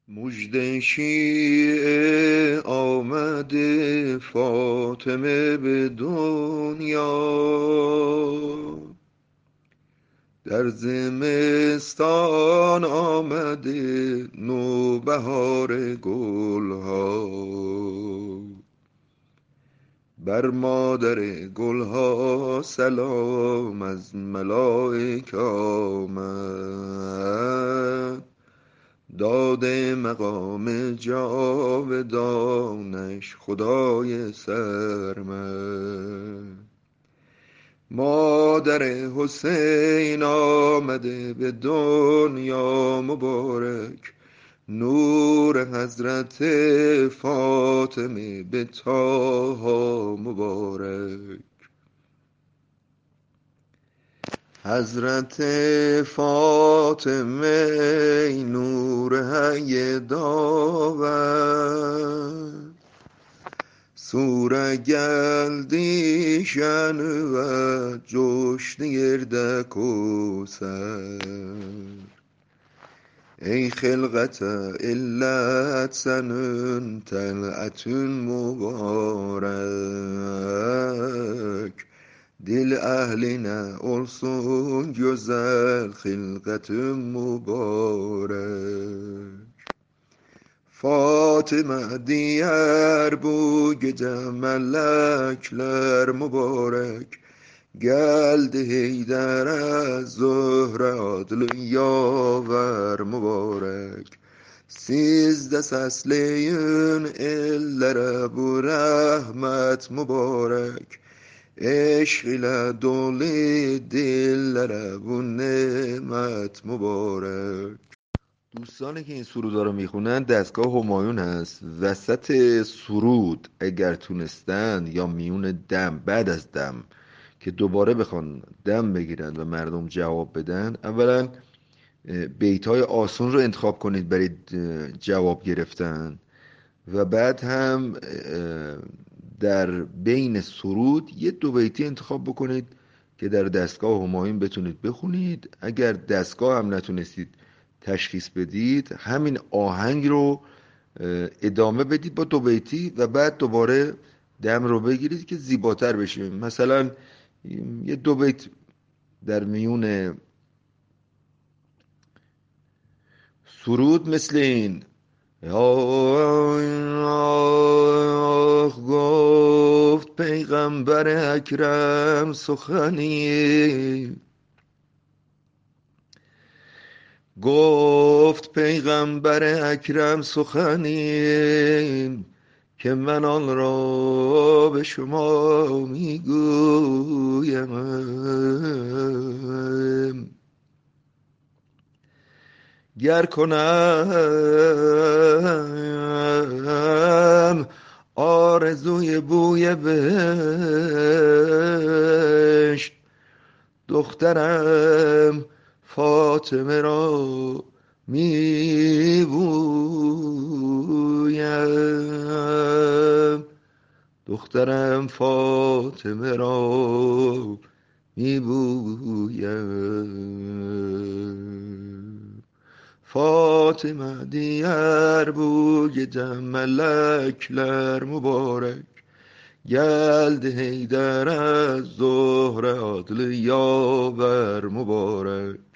مژده شیعه آمده فاطمه به دنیا، در زمستان آمده نوبهار گلها. بر مادر گلها سلام از ملائک آمد، داده مقام جاودانش خدای سرمد. مادر حسین آمده به دنیا مبارک، نور حضرت فاطمه به طه مبارک. حضرت فاطمه ای نور حی داور، سوره geldi ve coştu yerde کوثر. ای خلقت علت senin طلعتün mübarek، dil ehline olsun güzel hilqatün mübarek. Fatıma diğer bu gece melekler mübarek, geldi Heydar az Zöhre adlı yaver mübarek. Siz de sesleyin ellere bu rahmet mübarek، عشق ile dolu dillere bu نعمت مبارک. دوستانی که این سرودا رو میخونن دستگاه همایون هست. وسط سرود اگر تونستن یا میون دم بعد از دم که دوباره بخوان دم بگیرن و مردم جواب بدن، اولا بیت‌های آسون رو انتخاب کنید برای جواب گرفتن و بعد هم در بین سرود یه دو بیتی انتخاب بکنید که در دستگاه همایون بتونید بخونید. اگر دستگاه هم نتونستید تشخیص بدید، همین آهنگ رو ادامه بدید با دو بیتی و بعد دوباره دم رو بگیرید که زیباتر بشه. مثلا یه دو بیت در میون سرود مثل این: گفت پیغمبر اکرم سخنی، گفت پیغمبر اکرم سخنی که من آن را به شما میگویم. گر کنم آرزوی بوی بهشت، دخترم فاطمه را میبویم، دخترم فاطمه را میبویم. Fatıma diğer bu gece melekler mübarek، geldi Heydar az Zöhre adlı yaver mübarek.